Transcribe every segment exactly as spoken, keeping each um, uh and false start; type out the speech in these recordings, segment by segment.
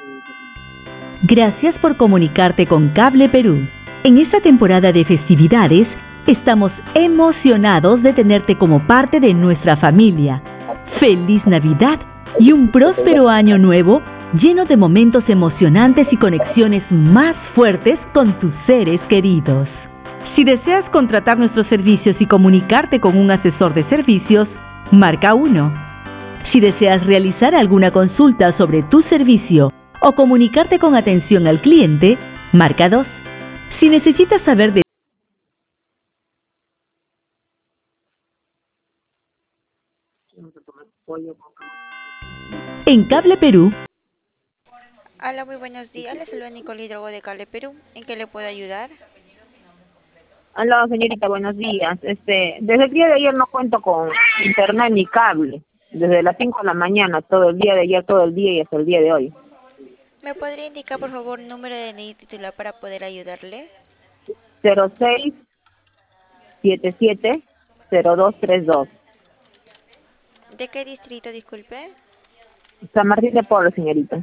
Gracias por comunicarte con Cable Perú. En esta temporada de festividades, estamos emocionados de tenerte como parte de nuestra familia. ¡Feliz Navidad y un próspero año nuevo lleno de momentos emocionantes y conexiones más fuertes con tus seres queridos! Si deseas contratar nuestros servicios y comunicarte con un asesor de servicios, marca uno. Si deseas realizar alguna consulta sobre tu servicio o comunicarte con atención al cliente, marca dos. Si necesitas saber de En Cable Perú. Hola, muy buenos días. Les saluda Nicole Hidrogo de Cable Perú. ¿En qué le puedo ayudar? Hola, señorita, buenos días. Este, desde el día de ayer no cuento con internet ni cable. Desde las cinco de la mañana, todo el día de ayer, todo el día y hasta el día de hoy. ¿Me podría indicar, por favor, número de D N I titular para poder ayudarle? cero seis siete siete cero dos tres dos. ¿De qué distrito, disculpe? San Martín de Porres, señorita.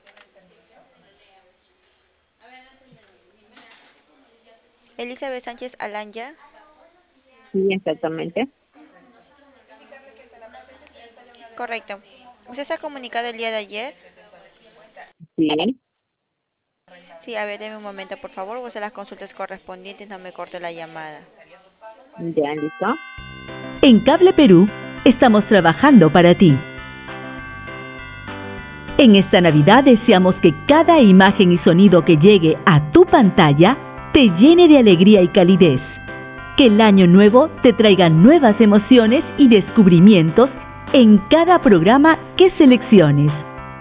Elizabeth Sánchez Alanya. Sí, exactamente. Correcto. ¿Usted se ha comunicado el día de ayer? Sí. Sí, a ver, deme un momento, por favor. Voy a hacer las consultas correspondientes, no me corte la llamada. Ya, ¿listo? En Cable Perú, estamos trabajando para ti. En esta Navidad deseamos que cada imagen y sonido que llegue a tu pantalla te llene de alegría y calidez. Que el año nuevo te traiga nuevas emociones y descubrimientos en cada programa que selecciones.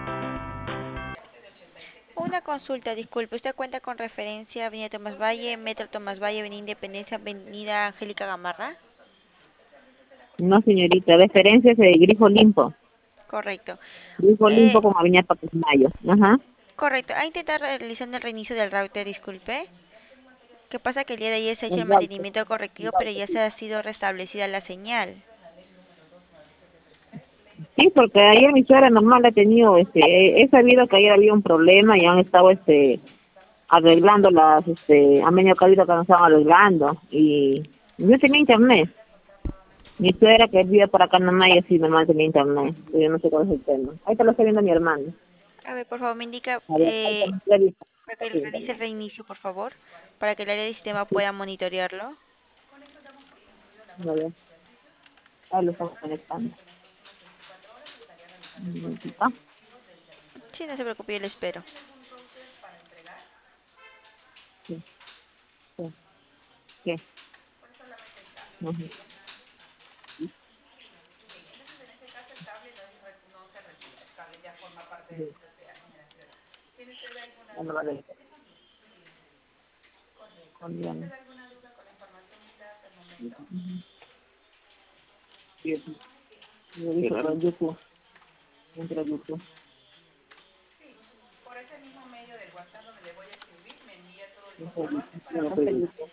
Una consulta, disculpe. ¿Usted cuenta con referencia Avenida Tomás Valle, Metro Tomás Valle, Avenida Independencia, Avenida Angélica Gamarra? No, señorita. Referencia es el Grifo Limpo. Correcto. Grifo Eh, Limpo con Avenida Pacasmayo. Ajá. correcto. Ha intentado realizar el reinicio del router, disculpe. ¿Qué pasa? Que el día de ayer se ha hecho el Exacto. mantenimiento correctivo, pero ya se ha sido restablecida la señal. Sí, porque ayer mi suegra normal ha tenido, este, he sabido que ayer había un problema y han estado, este, arreglando las, este, a medio cabido que nos estaban arreglando y yo tenía internet. Mi suegra que vive por acá nomás y así normal tenía internet, pero yo no sé cuál es el tema. Ahí te lo está viendo mi hermano. A ver, por favor, me indica A ver, ahí eh, está, revisa. para que Sí, realice el reinicio, por favor, para que el área de sistema pueda monitorearlo. a ver, ahí lo estamos conectando. Un momentito. Sí, no se preocupe, yo lo espero. Sí, sí. ¿Qué? Ujú. Sí. Ya no vale. Colombiano. Ujú. Sí, sí. Yo dije por el YouTube. Entra a YouTube. Entra a YouTube. Entra a YouTube.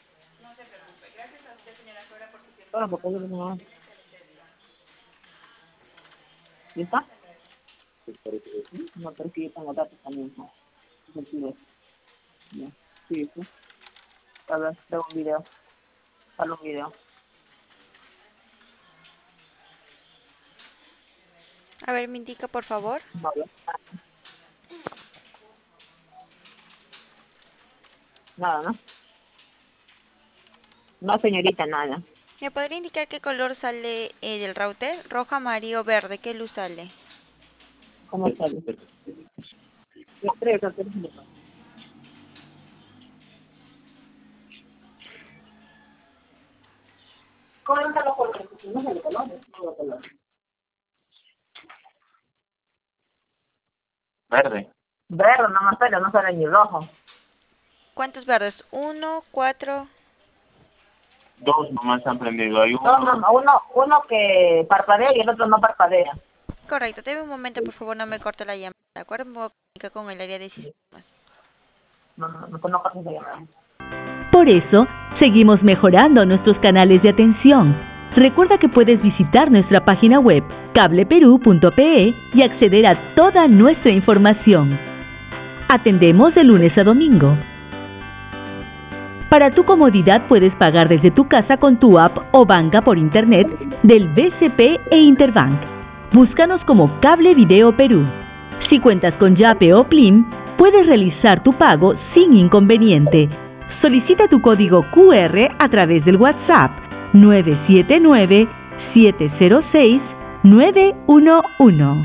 Bueno, porque yo no. ¿Listo? No, pero sí, yo tengo datos también, ¿no? Efectivo. Ya. Sí, sí. A ver, tengo un video. Sale un video. A ver, me indica, por favor. Vale. Nada, ¿no? No, señorita, nada. ¿Me podría indicar qué color sale eh, del router? Rojo, amarillo, verde. ¿Qué luz sale? ¿Cómo sale? Yo creo que es un ¿cómo no los colores? No sale colores, no sale colores. Verde. Verde, no más sale, no sale ni rojo. ¿Cuántos verdes? Uno, cuatro. Dos nomás han prendido. Hay No, no, uno. no, uno, uno que parpadea y el otro no parpadea. Correcto. Deme un momento, por favor, no me corte la llamada. ¿De acuerdo? Me voy a comunicar con el área de sistemas. No, no, no conozco cómo se llama. Por eso, seguimos mejorando nuestros canales de atención. Recuerda que puedes visitar nuestra página web cable perú punto pe y acceder a toda nuestra información. Atendemos de lunes a domingo. Para tu comodidad puedes pagar desde tu casa con tu app o banca por internet del B C P e Interbank. Búscanos como Cable Video Perú. Si cuentas con Yape o Plim, puedes realizar tu pago sin inconveniente. Solicita tu código Q R a través del WhatsApp nueve siete nueve, siete cero seis, nueve uno uno.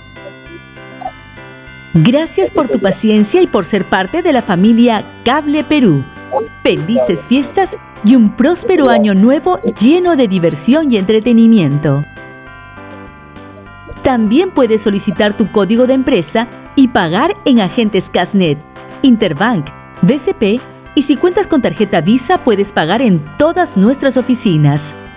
Gracias por tu paciencia y por ser parte de la familia Cable Perú. Felices fiestas y un próspero año nuevo lleno de diversión y entretenimiento. También puedes solicitar tu código de empresa y pagar en agentes Casnet, Interbank, B C P y si cuentas con tarjeta Visa puedes pagar en todas nuestras oficinas.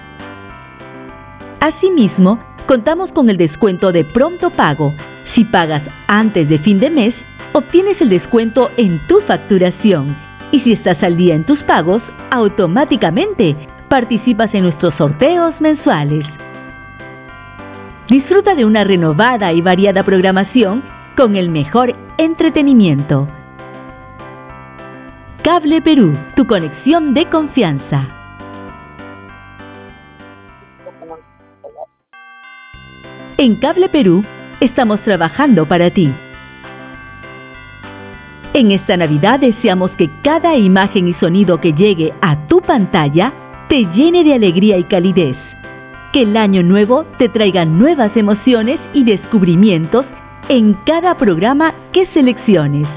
Asimismo, contamos con el descuento de pronto pago. Si pagas antes de fin de mes, obtienes el descuento en tu facturación. Y si estás al día en tus pagos, automáticamente participas en nuestros sorteos mensuales. Disfruta de una renovada y variada programación con el mejor entretenimiento. Cable Perú, tu conexión de confianza. En Cable Perú, estamos trabajando para ti. En esta Navidad deseamos que cada imagen y sonido que llegue a tu pantalla te llene de alegría y calidez. Que el año nuevo te traiga nuevas emociones y descubrimientos en cada programa que selecciones.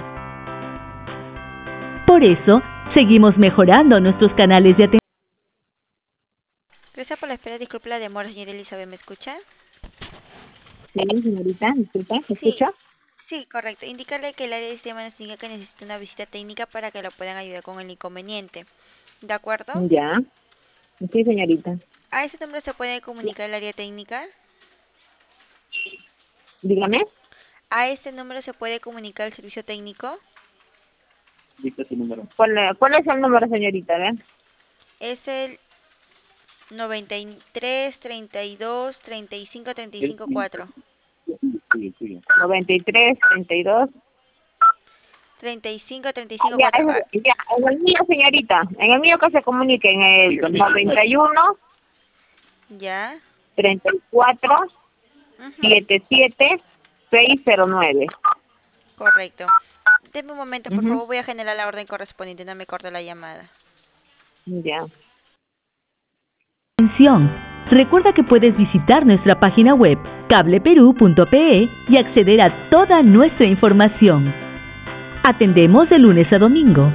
Por eso, seguimos mejorando nuestros canales de atención. Gracias por la espera, disculpe la demora, señora Elizabeth, ¿me escucha? Sí, señorita, disculpa, ¿me Sí. escucha? Sí, correcto. Indícale que el área de sistema nos indica que necesita una visita técnica para que lo puedan ayudar con el inconveniente. ¿De acuerdo? Ya. Sí, señorita. ¿A ese número se puede comunicar el área técnica? Dígame. ¿A este número se puede comunicar el servicio técnico? Dicta su número. ¿Cuál, cuál es el número, señorita? A ver. Es el noventa y tres, treinta y dos, treinta y cinco, treinta y cinco, cuatro. Sí, sí. noventa y tres, treinta y dos. treinta y cinco, treinta y cinco, Ya, cuatro. Ah, es- ya, en el mío, señorita. En el mío que se comunique en el noventa y uno, ya. treinta y cuatro, Ujú, setenta y siete, seiscientos nueve. correcto. Deme un momento, por Ujú. favor, voy a generar la orden correspondiente, no me corte la llamada. Ya. Atención. Recuerda que puedes visitar nuestra página web cableperú punto pe y acceder a toda nuestra información. Atendemos de lunes a domingo.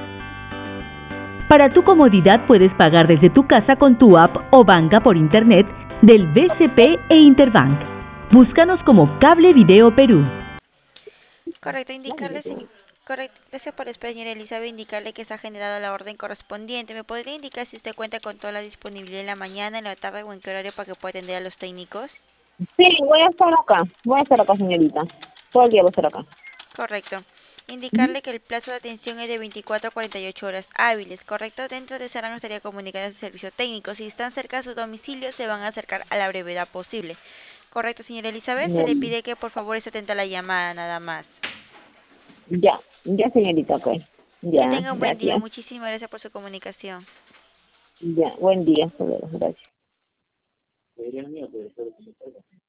Para tu comodidad puedes pagar desde tu casa con tu app o banca por internet del B C P e Interbank. Búscanos como Cable Video Perú. Correcto, indicarle, señor. Correcto, gracias por la espera, señora Elizabeth. Indicarle que se ha generado la orden correspondiente. ¿Me podría indicar si usted cuenta con toda la disponibilidad en la mañana, en la tarde o en qué horario para que pueda atender a los técnicos? Sí, voy a estar acá. Voy a estar acá, señorita. Todo el día voy a estar acá. Correcto. Indicarle que el plazo de atención es de veinticuatro a cuarenta y ocho horas hábiles, ¿correcto? Dentro de ese rango estaría comunicando a su servicio técnico. Si están cerca de su domicilio, se van a acercar a la brevedad posible. ¿Correcto, señora Elizabeth? Se le pide que por favor esté atenta a la llamada, nada más. Ya, ya, señorita, pues. Ya, Que tenga un buen día. gracias. Muchísimas gracias por su comunicación. Ya, buen día. Hasta luego, gracias.